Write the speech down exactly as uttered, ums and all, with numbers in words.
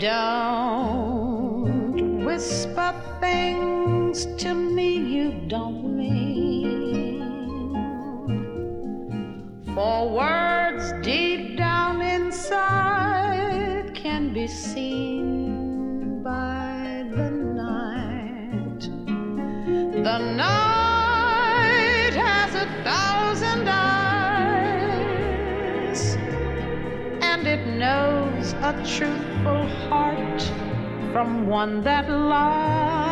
Don't whisper things to me you don't mean, for words deep down inside can be seen by the night. The night has a thousand eyes, and it knows a truthful heart from one that lies.